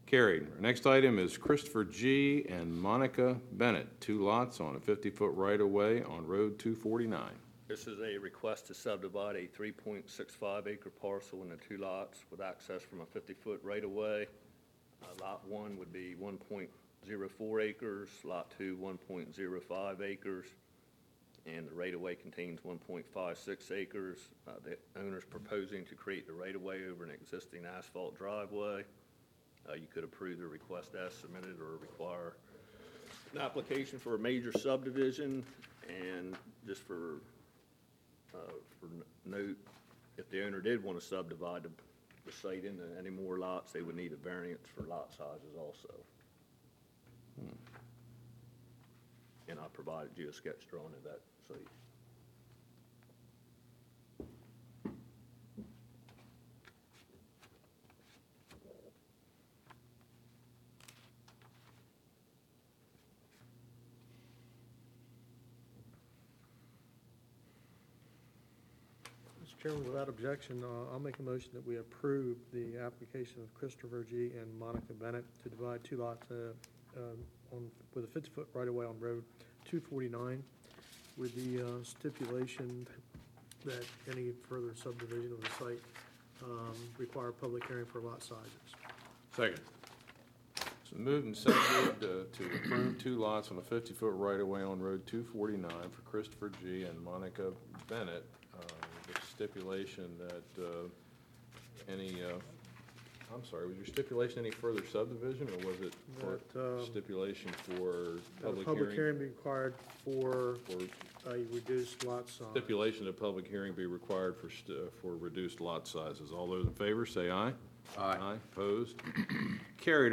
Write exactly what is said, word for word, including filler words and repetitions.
Carried. Our next item is Christopher G. and Monica Bennett, two lots on a fifty-foot right-of-way on Road two forty-nine. This is a request to subdivide a three point six five acre parcel into two lots with access from a fifty-foot right-of-way. Uh, Lot one would be one point zero four acres, Lot two, one point zero five acres, and the right-of-way contains one point five six acres. Uh, The owner's proposing to create the right-of-way over an existing asphalt driveway. Uh, You could approve the request as submitted or require an application for a major subdivision. And just for Uh, for note, if the owner did want to subdivide the, the site into any more lots, they would need a variance for lot sizes also. Hmm. And I provided you a sketch drawing of that site. Mister Chairman, without objection, uh, I'll make a motion that we approve the application of Christopher G. and Monica Bennett to divide two lots uh, um, on, with a fifty-foot right-of-way on Road two forty-nine, with the uh, stipulation that any further subdivision of the site um, require a public hearing for lot sizes. Second. So moved and seconded uh, to approve two lots on a fifty-foot right-of-way on Road two forty-nine for Christopher G. and Monica Bennett, uh, with stipulation that uh, any, uh, I'm sorry, was your stipulation any further subdivision, or was it for That, uh, stipulation for That a public public hearing? hearing be required for For a reduced lot size. stipulation that public hearing be required for, st- for reduced lot sizes. All those in favor, say aye. Aye. Aye, opposed? Carried.